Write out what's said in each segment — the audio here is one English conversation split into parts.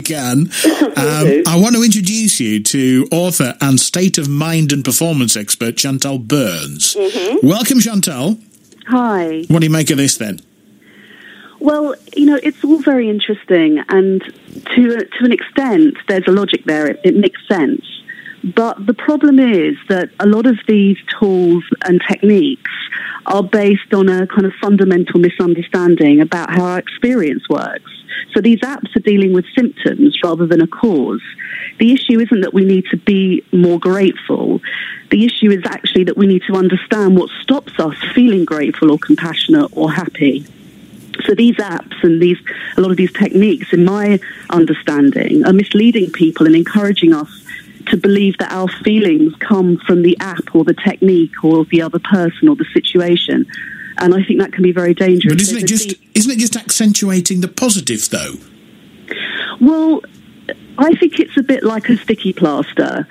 can. I want to introduce you to author and state of mind and performance expert Chantal Burns. Welcome, Chantal. Hi. What do you make of this then? Well, it's all very interesting, and to an extent, there's a logic there. It makes sense. But the problem is that a lot of these tools and techniques are based on a kind of fundamental misunderstanding about how our experience works. So these apps are dealing with symptoms rather than a cause. The issue isn't that we need to be more grateful. The issue is actually that we need to understand what stops us feeling grateful or compassionate or happy. So these apps and a lot of these techniques, in my understanding, are misleading people and encouraging us to believe that our feelings come from the app or the technique or the other person or the situation. And I think that can be very dangerous. But isn't it just accentuating the positive, though? Well, I think it's a bit like a sticky plaster.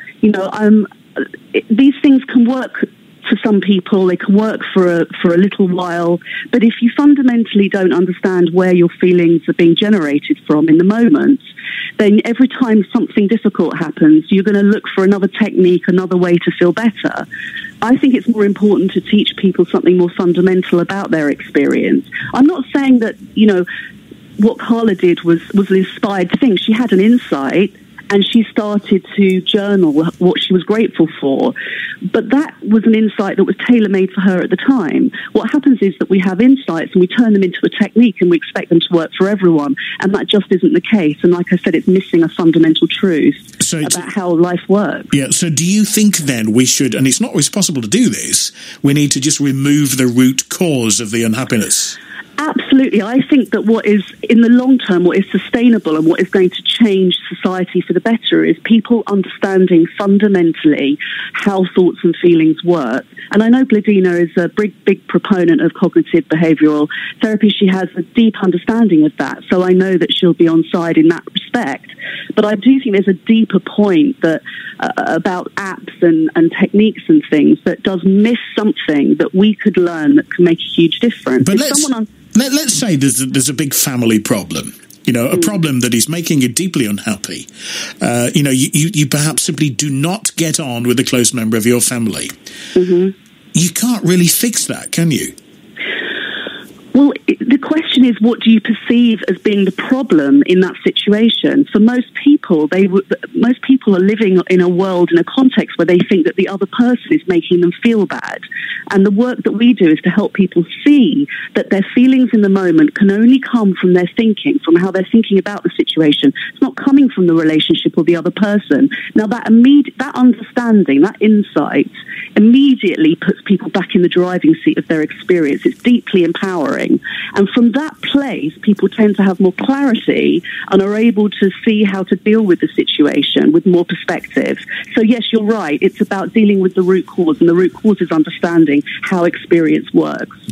These things can work for some people, they can work for a little while, but if you fundamentally don't understand where your feelings are being generated from in the moment, then every time something difficult happens, you're going to look for another technique, another way to feel better. I think it's more important to teach people something more fundamental about their experience. I'm not saying that, what Carla did was an inspired thing. She had an insight, and she started to journal what she was grateful for. But that was an insight that was tailor-made for her at the time. What happens is that we have insights and we turn them into a technique and we expect them to work for everyone. And that just isn't the case. And like I said, it's missing a fundamental truth about how life works. Yeah, so do you think then we should, and it's not always possible to do this, we need to just remove the root cause of the unhappiness? Absolutely. I think that what is, in the long term, what is sustainable and what is going to change society for the better is people understanding fundamentally how thoughts and feelings work. And I know Bladina is a big proponent of cognitive behavioural therapy. She has a deep understanding of that. So I know that she'll be on side in that respect. But I do think there's a deeper point that about apps and techniques and things that does miss something that we could learn that can make a huge difference. But let's say there's a big family problem, a problem that is making you deeply unhappy. You perhaps simply do not get on with a close member of your family. You can't really fix that, can you? Well, the question is, what do you perceive as being the problem in that situation? For most people, most people are living in a world, in a context where they think that the other person is making them feel bad. And the work that we do is to help people see that their feelings in the moment can only come from their thinking, from how they're thinking about the situation. It's not coming from the relationship or the other person. Now, that understanding, that insight, immediately puts people back in the driving seat of their experience. It's deeply empowering. And from that place, people tend to have more clarity and are able to see how to deal with the situation with more perspective. So yes, you're right. It's about dealing with the root cause, and the root cause is understanding how experience works.